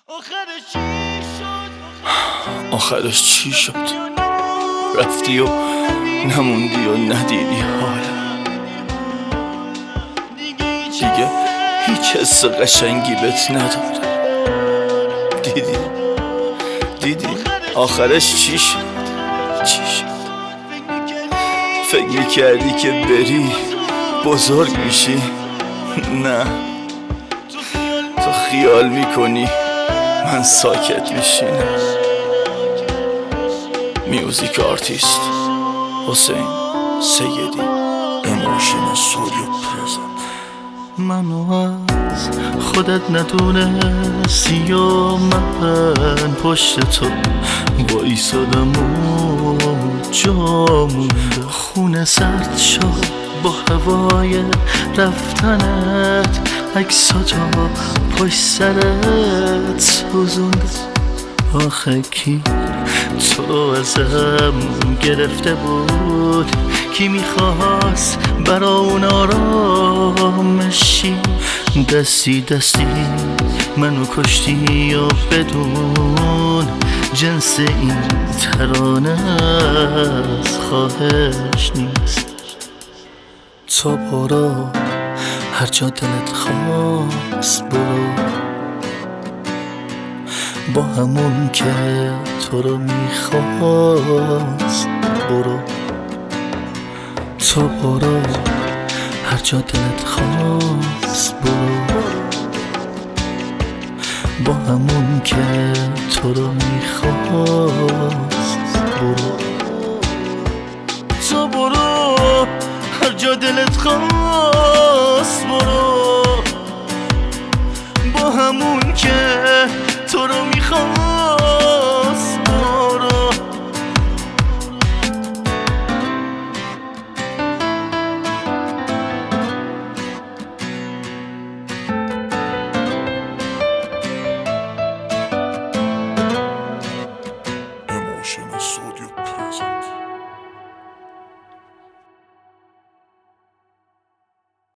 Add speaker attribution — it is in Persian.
Speaker 1: آخرش چی شد؟ رفتی و نموندی و ندیدی حالم، دیگه هیچ حس قشنگی بهت نداره. دیدی آخرش چی شد؟ فکر میکردی که بری بزرگ میشی؟ نه، تو خیال میکنی من ساکت میشینم. میوزیک آرتیست حسین سیدی، ایموشن استودیو پرزنت.
Speaker 2: منو از خودت ندونستی و من پشت تو بایستادم و جا مونده. خونه سرد شد با هوای رفتنت، عکساتو پشت سرت سوزونده. آخه کی تو ازم گرفته بود؟ کی میخواست برا اون آرامشی؟ دستی منو کشتی و بدون جنس این ترانه از خواهش نیست. تو برو هر جا دلت خواست، برو با همون که تو رو میخواست. برو تو برو هر جا دلت خواست، برو با همون که تو رو میخواست. برو تو برو هر جا دلت خواست، برو با همون که تو رو میخواست. برو
Speaker 1: ایموشن استودیو